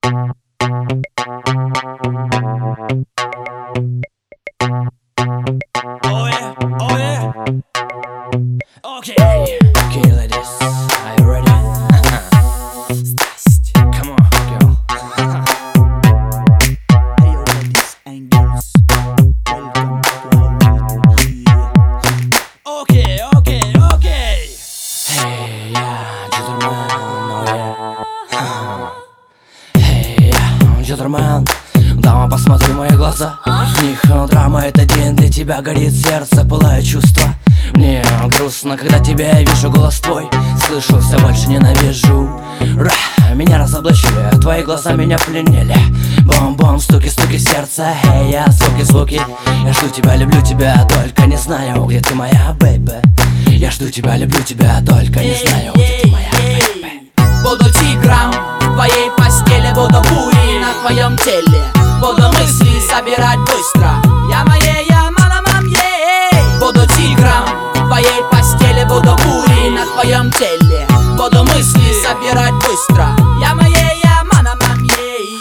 Okay, ladies, are you ready? Come on, girl. Hey yo, ladies and girls, welcome to our Okay. Hey, yeah, gentleman, oh yeah. Hey, yeah, gentleman, дама, посмотри в мои глаза. В них драма, это день для тебя, горит сердце, пылает чувства. Мне грустно, когда тебя я вижу, голос твой слышу, все больше ненавижу. Меня разоблачили, твои глаза меня пленили. Бом-бом, стуки-стуки сердца. Эй, я звуки-звуки. Я жду тебя, люблю тебя, только не знаю, где ты моя, бэйбэ. Я жду тебя, люблю тебя, только не знаю, где ты моя, бэйбэ. Буду тигром в твоей постели, буду бурей на твоем теле. Буду мысли собирать быстро. Я мала-мам, ей. Буду тигром в твоей постели, буду бурей на твоем теле. Буду мысли собирать быстро. Я мала-мам, ей.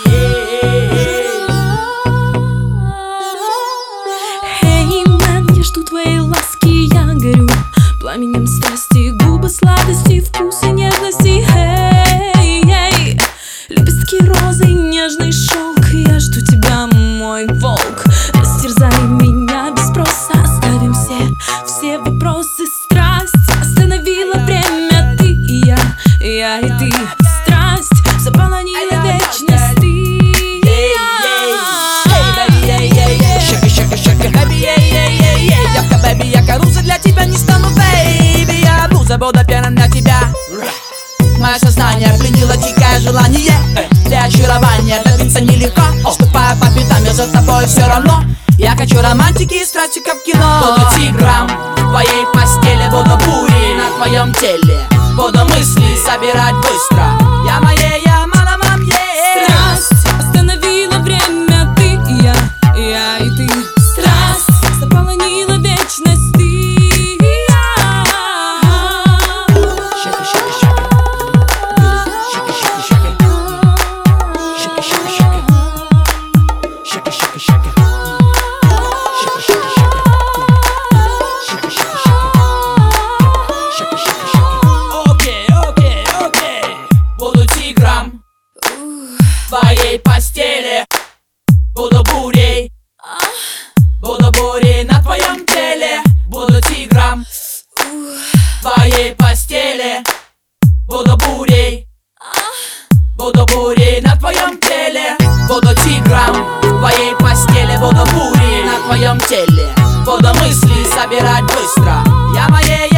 Эй, мэн, я жду твоей ласки, я горю пламенем страсти, губы сладости, вкусы нежности. Эй, лепестки розы, нежный шелк. Я жду тебя, мой волк. Растерзай меня без спроса, оставим все вопросы. Страсть остановила время, ты и я и ты. Страсть заполонила вечность, ты и я. Явка, бэби, я каруза для тебя не стану, бэйби. Я блуза, буду пьяным для тебя. Мое сознание пленило дикое желание. Для очарования добиться нелегко. Ступая по пятам, я за тобой все равно. Я хочу романтики и страсти, как в кино. Буду тигром в твоей постели, буду бурей на твоем теле. Буду мысли собирать быстро. Я мала-мам, ей. Страсть остановила время, ты и я и ты. Страсть заполонила вечность, ты и я. Окей. Буду тигром в твоей постели. Буду бурей. Буду бурей на твоем теле. Буду тигром в твоей постели. Буду бурей. Буду бурей на твоем теле. Буду тигром в твоей постели. Буду бурей на твоем теле. Буду мысли собирать быстро. Я